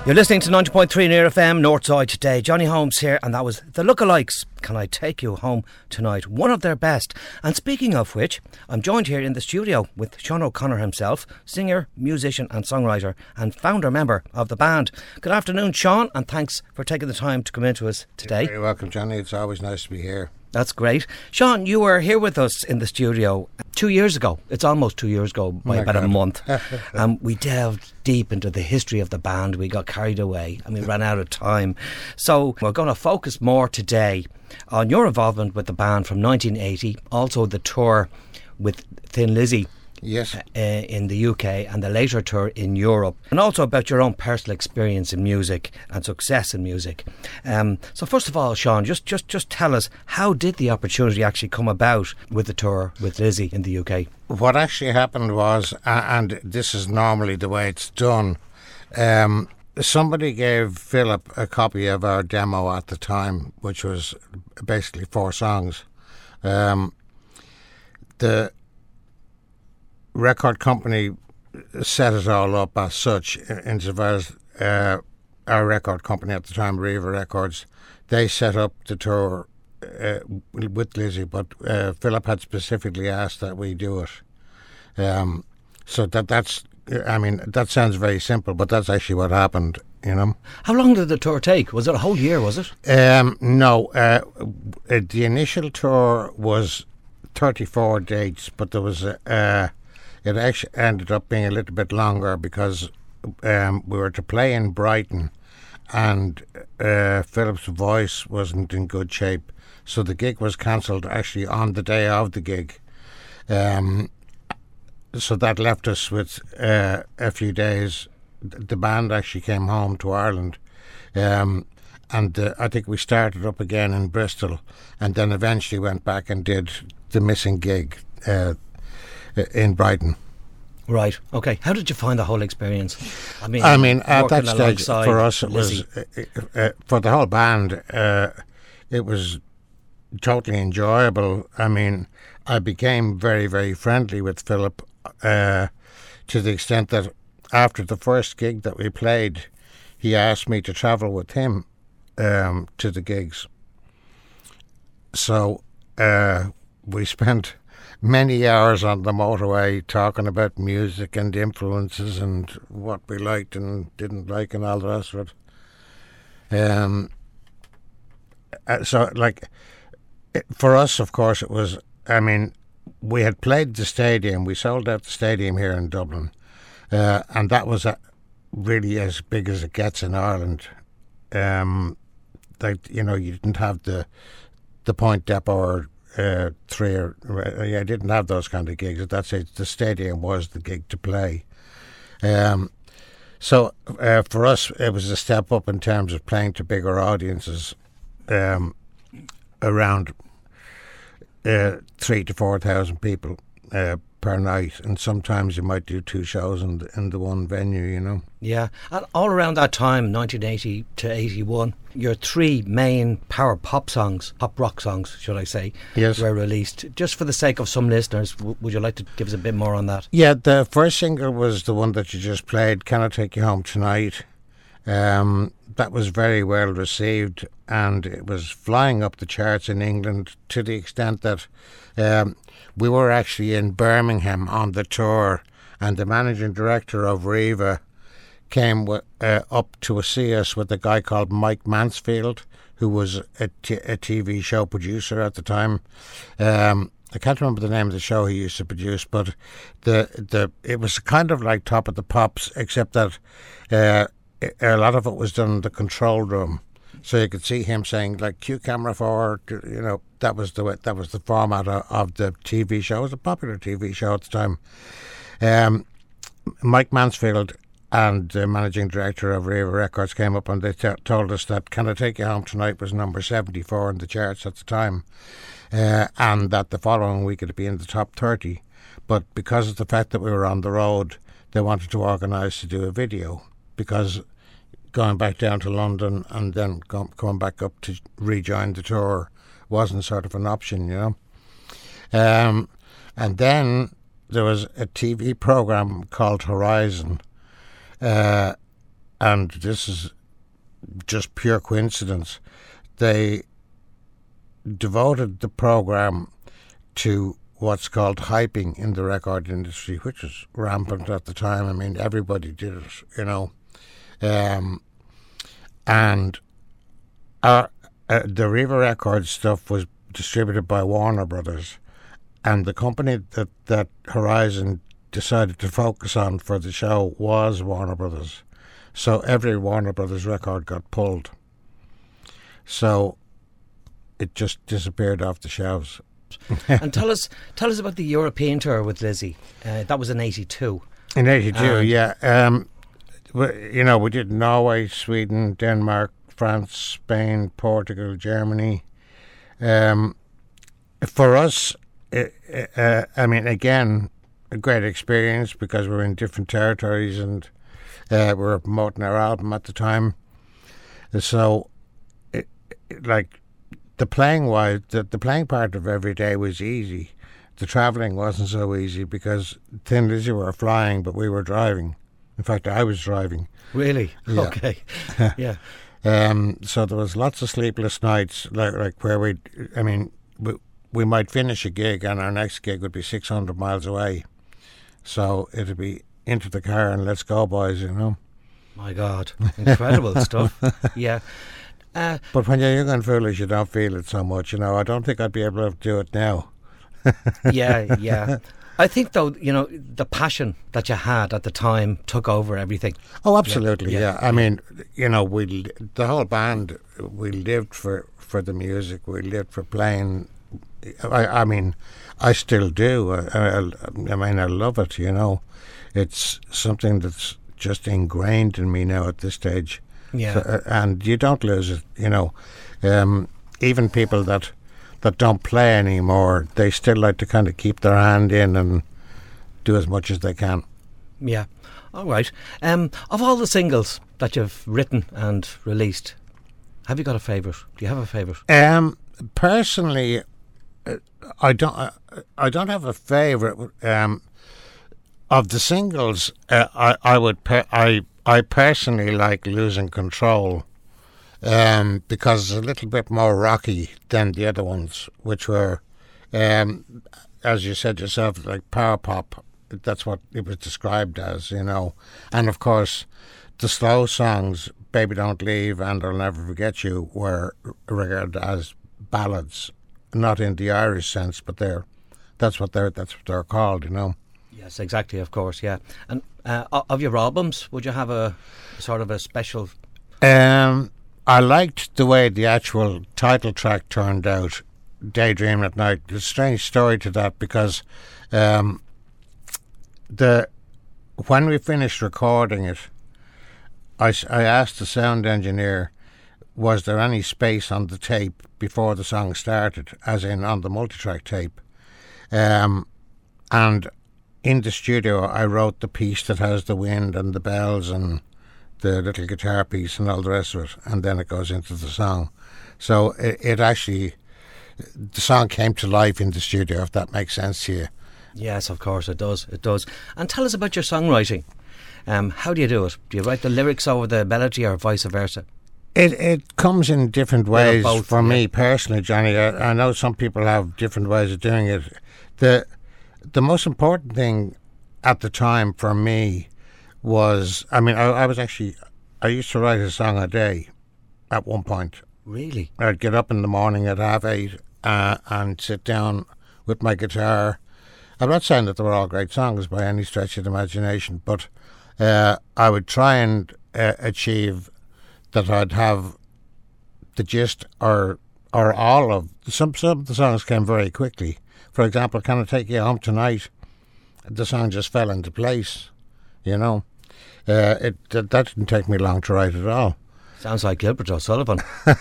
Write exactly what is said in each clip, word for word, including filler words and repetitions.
You're listening to ninety point three Near F M, Northside Today. Johnny Holmes here, and that was The Lookalikes. Can I Take You Home Tonight? One of their best. And speaking of which, I'm joined here in the studio with Sean O'Connor himself, singer, musician and songwriter and founder member of the band. Good afternoon, Sean, and thanks for taking the time to come in to us today. You're very welcome, Johnny. It's always nice to be here. That's great. Sean, you were here with us in the studio two years ago. It's almost two years ago by Oh about God. a month. And um, we delved deep into the history of the band. We got carried away and we ran out of time. So we're going to focus more today on your involvement with the band from nineteen eighty, also the tour with Thin Lizzy. Yes. Uh, in the U K and the later tour in Europe, and also about your own personal experience in music and success in music. Um, so first of all, Sean, just, just, just tell us, how did the opportunity actually come about with the tour with Lizzy in the U K? What actually happened was, uh, and this is normally the way it's done, um, somebody gave Philip a copy of our demo at the time, which was basically four songs. Um, the record company set it all up as such, insofar as uh, our record company at the time, Riva Records, they set up the tour uh, with Lizzy, but uh, Philip had specifically asked that we do it. Um, so that that's, I mean, that sounds very simple, but that's actually what happened, you know. How long did the tour take? Was it a whole year, was it? Um, no, uh, the initial tour was thirty-four dates, but there was a... Uh, It actually ended up being a little bit longer because um, we were to play in Brighton and uh, Philip's voice wasn't in good shape. So the gig was cancelled actually on the day of the gig. Um, so that left us with uh, a few days. The band actually came home to Ireland. Um, and uh, I think we started up again in Bristol and then eventually went back and did the missing gig uh, in Brighton. Right, okay. How did you find the whole experience? I mean, I mean at that stage alongside for us it Lizzy. was uh, uh, for the whole band uh, it was totally enjoyable. I mean, I became very very friendly with Philip uh, to the extent that after the first gig that we played, he asked me to travel with him um, to the gigs. So uh, we spent many hours on the motorway talking about music and influences and what we liked and didn't like and all the rest of it. Um, uh, so, like, it, for us, of course, it was, I mean, we had played the stadium. We sold out the stadium here in Dublin. Uh, and that was uh, really as big as it gets in Ireland. Um, like, you know, you didn't have the, the Point Depot or Uh, three or uh, I didn't have those kind of gigs at that stage. The stadium was the gig to play. Um, so uh, for us, it was a step up in terms of playing to bigger audiences, um, around uh, three to four thousand people uh, per night, and sometimes you might do two shows in the, in the one venue, you know. Yeah, and all around that time, nineteen eighty to eighty-one, your three main power pop songs, pop rock songs, should I say, yes, were released. Just for the sake of some listeners, w- would you like to give us a bit more on that? Yeah, the first single was the one that you just played, Can I Take You Home Tonight? Um, that was very well received, and it was flying up the charts in England to the extent that um, we were actually in Birmingham on the tour, and the managing director of Riva came w- uh, up to see us with a guy called Mike Mansfield, who was a, t- a T V show producer at the time. Um, I can't remember the name of the show he used to produce, but the the it was kind of like Top of the Pops, except that uh, a lot of it was done in the control room. So you could see him saying, like, cue camera forward, you know, that was the way, that was the format of, of the T V show. It was a popular T V show at the time. Um, Mike Mansfield and the managing director of Riva Records came up and they t- told us that Can I Take You Home Tonight was number seventy-four in the charts at the time, uh, and that the following week it'd be in the top thirty. But because of the fact that we were on the road, they wanted to organise to do a video, because going back down to London and then go- going back up to rejoin the tour wasn't sort of an option, you know. Um, and then there was a T V programme called Horizon, uh, and this is just pure coincidence, they devoted the program to what's called hyping in the record industry, which was rampant at the time. I mean, everybody did it, you know. Um, and our, uh, the Riva Records stuff was distributed by Warner Brothers, and the company that, that Horizon decided to focus on for the show was Warner Brothers. So every Warner Brothers record got pulled. So it just disappeared off the shelves. And tell us, tell us about the European tour with Lizzie. Uh, that was in eighty-two. In eighty-two, and yeah. Um, we, you know, we did Norway, Sweden, Denmark, France, Spain, Portugal, Germany. Um, for us, uh, uh, I mean, again, a great experience because we're in different territories and uh, we were promoting our album at the time. So, it, it, like, the playing wise, the, the playing part of every day was easy. The travelling wasn't so easy because Thin Lizzy were flying, but we were driving. In fact, I was driving. Really? Yeah. Okay. Yeah. Um, so there was lots of sleepless nights, like like where we, I mean, we, we might finish a gig and our next gig would be six hundred miles away. So it'd be into the car and let's go, boys, you know. My God, incredible stuff. Yeah. Uh, but when you're young and foolish, you don't feel it so much, you know. I don't think I'd be able to do it now. yeah, yeah. I think, though, you know, the passion that you had at the time took over everything. Oh, absolutely, yeah. Yeah, yeah. I mean, you know, we the whole band, we lived for, for the music. We lived for playing. I, I mean, I still do. I, I, I mean, I love it, you know. It's something that's just ingrained in me now at this stage. Yeah. So, uh, and you don't lose it, you know. Um, even people that... that don't play anymore, they still like to kind of keep their hand in and do as much as they can. Yeah. All right. Um, of all the singles that you've written and released, have you got a favourite? Do you have a favourite? Um, personally, uh, I don't. Uh, I don't have a favourite. Um, of the singles, uh, I I would. Per- I I personally like Losing Control. Um, because it's a little bit more rocky than the other ones, which were, um, as you said yourself, like power pop. That's what it was described as, you know. And of course, the slow songs, Baby Don't Leave and I'll Never Forget You, were regarded as ballads, not in the Irish sense, but they're that's what they're that's what they're called, you know. Yes, exactly. Of course, yeah. And uh, of your albums, would you have a sort of a special? Um. I liked the way the actual title track turned out, Daydream at Night. There's a strange story to that because um, the when we finished recording it, I, I asked the sound engineer, was there any space on the tape before the song started, as in on the multitrack tape? Um, and in the studio, I wrote the piece that has the wind and the bells and the little guitar piece and all the rest of it, and then it goes into the song. So it, it actually, the song came to life in the studio, if that makes sense to you. Yes, of course it does. It does. And tell us about your songwriting. Um, how do you do it? Do you write the lyrics over the melody or vice versa? It it comes in different ways. both, for yeah. me personally, Johnny. I, I know some people have different ways of doing it. The the most important thing at the time for me was, I mean, I, I was actually, I used to write a song a day at one point. Really? I'd get up in the morning at half eight uh, and sit down with my guitar. I'm not saying that they were all great songs by any stretch of the imagination, but uh, I would try and uh, achieve that I'd have the gist or or all of, some, some of the songs came very quickly. For example, Can I Take You Home Tonight? The song just fell into place, you know. Uh, it that didn't take me long to write at all. Sounds like Gilbert O'Sullivan.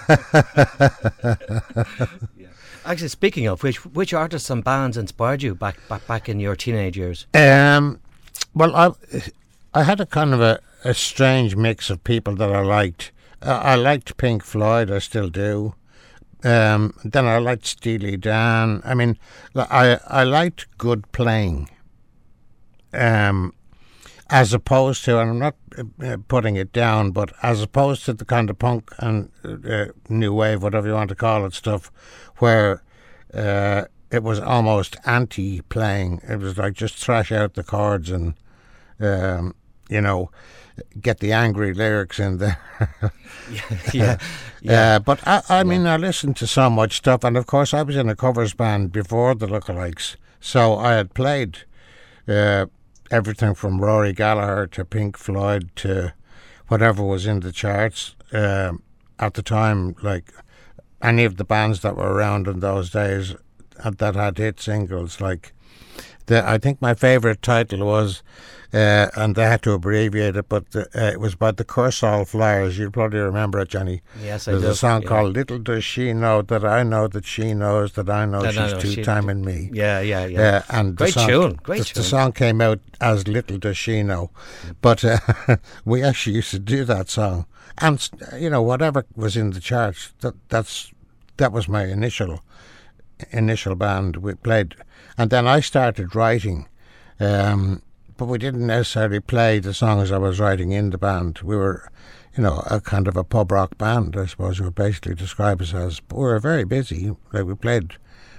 Yeah. Actually, speaking of which, which artists and bands inspired you back back, back in your teenage years? Um, well, I I had a kind of a, a strange mix of people that I liked. Uh, I liked Pink Floyd, I still do. Um, then I liked Steely Dan. I mean, I I liked good playing. Um. as opposed to, and I'm not uh, putting it down, but as opposed to the kind of punk and uh, new wave, whatever you want to call it, stuff, where uh, it was almost anti-playing. It was like just thrash out the chords and, um, you know, get the angry lyrics in there. yeah, yeah. yeah. Uh, but I, I mean, yeah. I listened to so much stuff, and of course I was in a covers band before the Lookalikes, so I had played uh, everything from Rory Gallagher to Pink Floyd to whatever was in the charts uh, at the time, like any of the bands that were around in those days that had hit singles. Like the, I think my favourite title was, uh, and they had to abbreviate it, but the, uh, it was by the Cursall Flyers. You'll probably remember it, Johnny. Yes, I There's do. There's a song yeah. called "Little Does She Know That I Know That She Knows That I Know that She's I know, Two she, Timing Me." Yeah, yeah, yeah. Uh, and great the song, tune, great the, tune. The song came out as "Little Does She Know," but uh, we actually used to do that song, and you know whatever was in the charts. That that's that was my initial initial band we played, and then I started writing. Um, but we didn't necessarily play the songs I was writing in the band. We were, you know, a kind of a pub rock band, I suppose you would basically describe us as. But we were very busy. Like, we played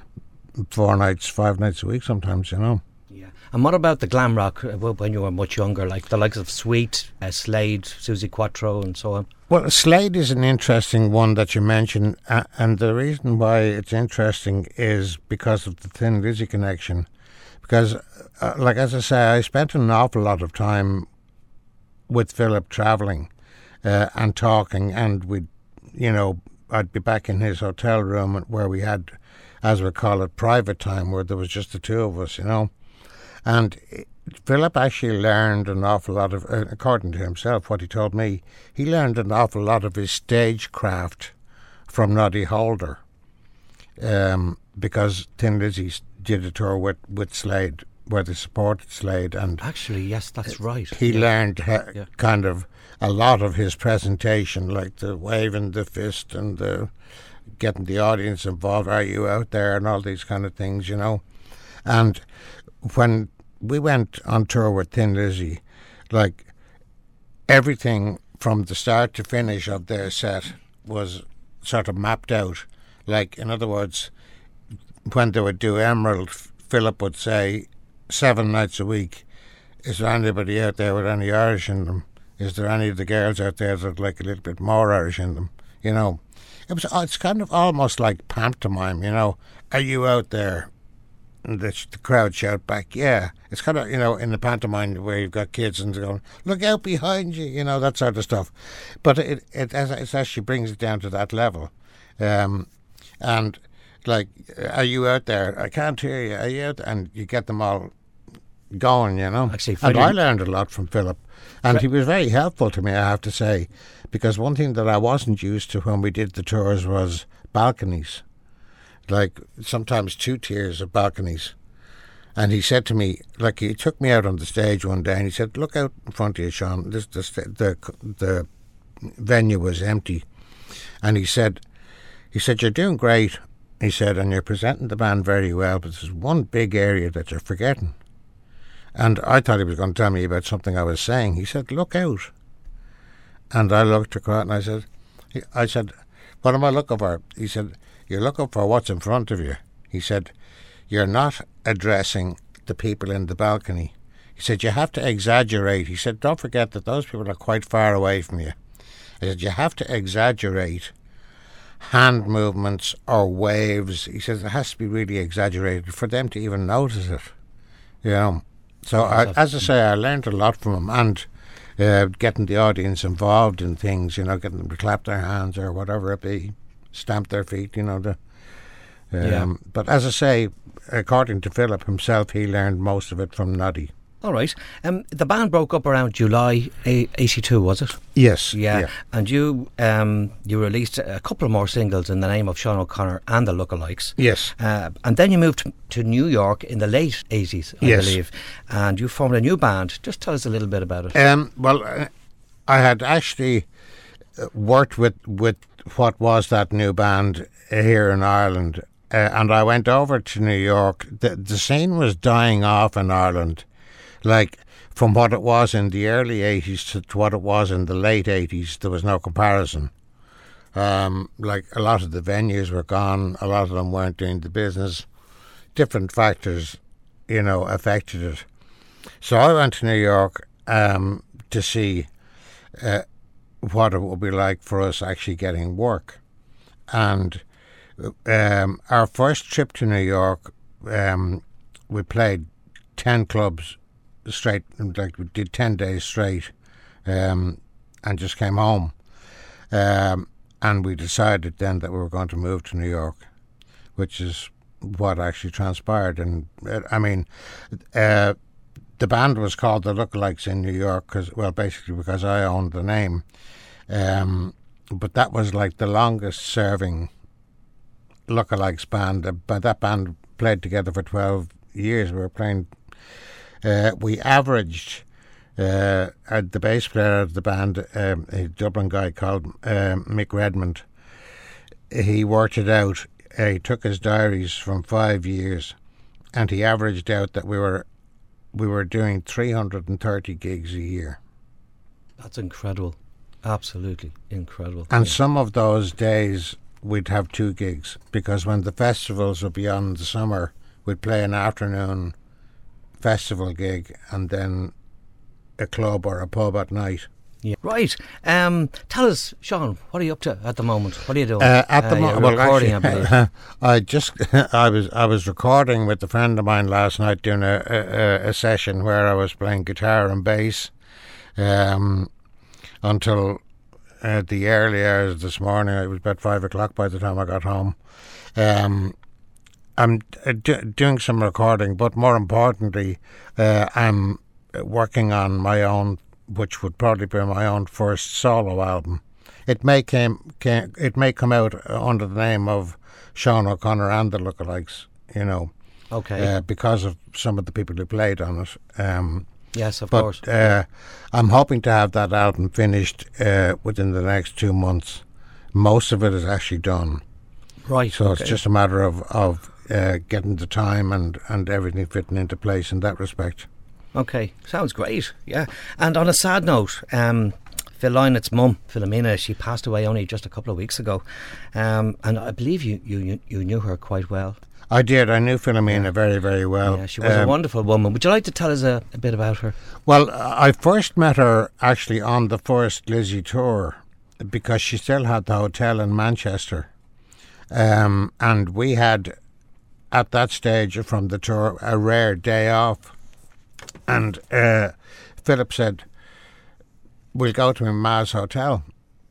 four nights, five nights a week sometimes, you know. Yeah. And what about the glam rock uh, when you were much younger, like the likes of Sweet, uh, Slade, Susie Quattro and so on? Well, Slade is an interesting one that you mentioned, uh, and the reason why it's interesting is because of the Thin Lizzy connection. Because, uh, like as I say, I spent an awful lot of time with Philip travelling uh, and talking, and we'd, you know, I'd be back in his hotel room where we had, as we call it, private time, where there was just the two of us, you know. And Philip actually learned an awful lot of, uh, according to himself, what he told me, he learned an awful lot of his stagecraft from Noddy Holder, um, because Thin Lizzy did a tour with, with Slade, where they supported Slade. And actually, yes, that's right. He yeah. learned uh, yeah. kind of a lot of his presentation, like the waving the fist and the getting the audience involved, are you out there, and all these kind of things, you know. And when we went on tour with Thin Lizzy, like, everything from the start to finish of their set was sort of mapped out. Like, in other words, when they would do Emerald, Philip would say seven nights a week, is there anybody out there with any Irish in them? Is there any of the girls out there that like a little bit more Irish in them? You know, it was. It's kind of almost like pantomime, you know. Are you out there? And the, the crowd shout back, yeah. It's kind of, you know, in the pantomime where you've got kids and they're going, look out behind you, you know, that sort of stuff. But it it, it actually brings it down to that level. Um, and, like, are you out there? I can't hear you. Are you out there? And you get them all going, you know. Actually, and I learned a lot from Philip. And Fre- he was very helpful to me, I have to say. Because one thing that I wasn't used to when we did the tours was balconies. Like, sometimes two tiers of balconies. And he said to me, like, he took me out on the stage one day and he said, look out in front of you, Sean. This, this, the, the venue was empty. And he said, he said, you're doing great. He said, and you're presenting the band very well, but there's one big area that you're forgetting. And I thought he was going to tell me about something I was saying. He said, look out. And I looked across and I said, I said, what am I looking for? He said, you're looking for what's in front of you. He said, you're not addressing the people in the balcony. He said, you have to exaggerate. He said, don't forget that those people are quite far away from you. He said, you have to exaggerate hand movements or waves. He says it has to be really exaggerated for them to even notice it. You know. So, I, as I say, I learned a lot from him, and uh, getting the audience involved in things, you know, getting them to clap their hands or whatever it be, stamp their feet, you know. The, um, yeah. But as I say, according to Philip himself, he learned most of it from Noddy. All right. Um, the band broke up around July eighty-two, was it? Yes. Yeah. yeah. And you um, you released a couple more singles in the name of Sean O'Connor and the Lookalikes. Yes. Uh, and then you moved to, to New York in the late eighties, I yes. believe. And you formed a new band. Just tell us a little bit about it. Um, well, uh, I had actually worked with, with what was that new band here in Ireland. Uh, and I went over to New York. The, the scene was dying off in Ireland. Like, from what it was in the early eighties to, to what it was in the late eighties, there was no comparison. Um, like a lot of the venues were gone, a lot of them weren't doing the business. Different factors, you know, affected it. So I went to New York um, to see uh, what it would be like for us actually getting work. And um, our first trip to New York, um, we played ten clubs straight, like we did ten days straight, um, and just came home. Um, and we decided then that we were going to move to New York, which is what actually transpired. And uh, I mean, uh, the band was called the Lookalikes in New York, cause, well, basically because I owned the name. Um, but that was like the longest serving Lookalikes band. Uh, but that band played together for twelve years. We were playing, uh, we averaged, uh, uh, the bass player of the band, um, a Dublin guy called uh, Mick Redmond, he worked it out. Uh, he took his diaries from five years and he averaged out that we were we were doing three hundred thirty gigs a year. That's incredible. Absolutely incredible. And yeah. Some of those days we'd have two gigs, because when the festivals would be on in the summer, we'd play an afternoon festival gig and then a club or a pub at night. Yeah. Right. Um, tell us, Sean, what are you up to at the moment? What are you doing? Uh, at the uh, moment, well, recording, actually, I believe. I just, I was, I was recording with a friend of mine last night, doing a, a, a session where I was playing guitar and bass, um, until uh, the early hours this morning. It was about five o'clock by the time I got home. Um, I'm d- doing some recording, but more importantly, uh, I'm working on my own, which would probably be my own first solo album. It may came, came, it may come out under the name of Sean O'Connor and the Lookalikes, you know, okay, uh, because of some of the people who played on it. Um, yes, of but, course. Uh, I'm hoping to have that album finished uh, within the next two months. Most of it is actually done. Right. So okay. it's just a matter of of uh, getting the time and, and everything fitting into place in that respect. Okay, sounds great, yeah. And on a sad note, um, Phil Lynett's mum, Philomena, she passed away only just a couple of weeks ago. Um, and I believe you, you, you knew her quite well. I did. I knew Philomena yeah. very, very well. Yeah, she was um, a wonderful woman. Would you like to tell us a, a bit about her? Well, I first met her actually on the first Lizzie tour, because she still had the hotel in Manchester. Um, and we had, at that stage from the tour, a rare day off. And uh, Philip said, we'll go to Ma's hotel.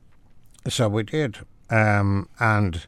So we did. Um, and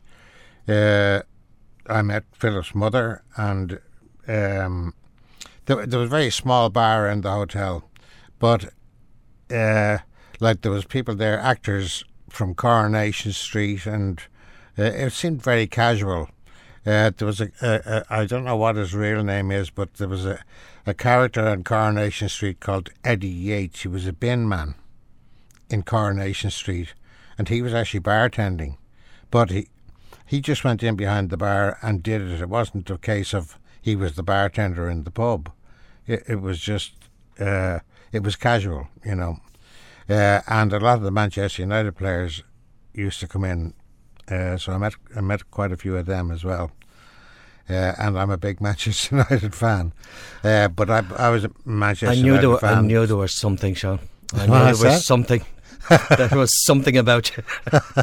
uh, I met Philip's mother, and um, there, there was a very small bar in the hotel. But uh, like there was people there, actors from Coronation Street, and uh, it seemed very casual. Uh, there was a, a, a, I don't know what his real name is, but there was a, a character on Coronation Street called Eddie Yates. He was a bin man in Coronation Street, and he was actually bartending. But he he just went in behind the bar and did it. It wasn't a case of he was the bartender in the pub. It, it was just, uh, it was casual, you know. Uh, and a lot of the Manchester United players used to come in. Uh, so I met I met quite a few of them as well, uh, and I'm a big Manchester United fan. Uh, but I I was a Manchester I knew United there were, fan. I knew there was something, Sean. I knew What there is was that? something. There was something about you.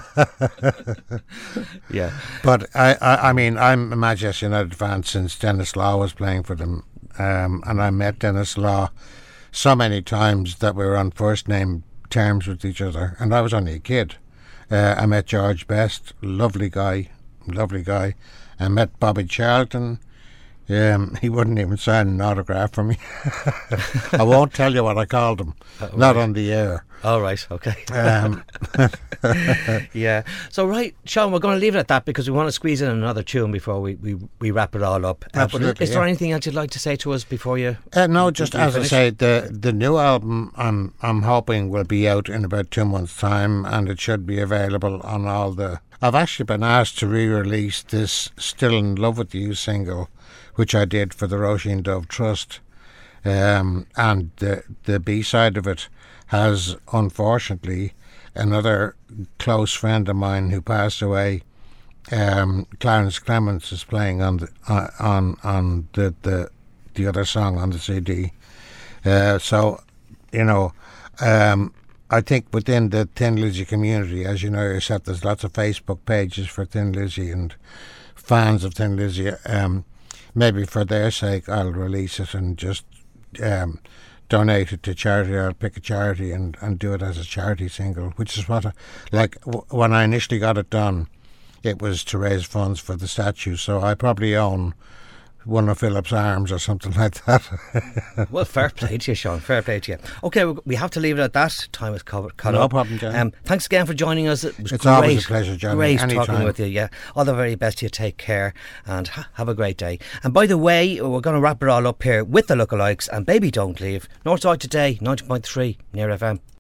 Yeah. But I, I I mean I'm a Manchester United fan since Dennis Law was playing for them, um, and I met Dennis Law so many times that we were on first name terms with each other, and I was only a kid. Uh, I met George Best, lovely guy, lovely guy. I met Bobby Charlton. Um, he wouldn't even sign an autograph for me. I won't tell you what I called him, oh, not right. on the air. All right, okay. Um, yeah. So, right, Sean, we're going to leave it at that because we want to squeeze in another tune before we, we, we wrap it all up. Uh, Absolutely, but is there yeah. anything else you'd like to say to us before you? uh, no, just before you as I finish? say, the the new album I'm I'm hoping will be out in about two months' time, and it should be available on all the. I've actually been asked to re-release this "Still in Love with You" single, which I did for the Roisin Dove Trust. Um, and the, the B-side of it has, unfortunately, another close friend of mine who passed away. Um, Clarence Clements is playing on the uh, on on the, the the other song on the C D. Uh, so, you know, um, I think within the Thin Lizzy community, as you know yourself, there's lots of Facebook pages for Thin Lizzy and fans of Thin Lizzy. Um, maybe for their sake, I'll release it and just um, donate it to charity. I'll pick a charity and, and do it as a charity single, which is what, I, like, w- when I initially got it done, it was to raise funds for the statue. So I probably own one of Philip's arms or something like that. Well, fair play to you, Sean. Fair play to you. Okay, we have to leave it at that. Time is covered. Cut no up. problem, Johnny. Um, thanks again for joining us. It was it's great. always a pleasure, Johnny. Great Anytime. talking with you. Yeah, all the very best to you. Take care and ha- have a great day. And by the way, we're going to wrap it all up here with the lookalikes and Baby Don't Leave. Northside Today, ninety point three, Near F M.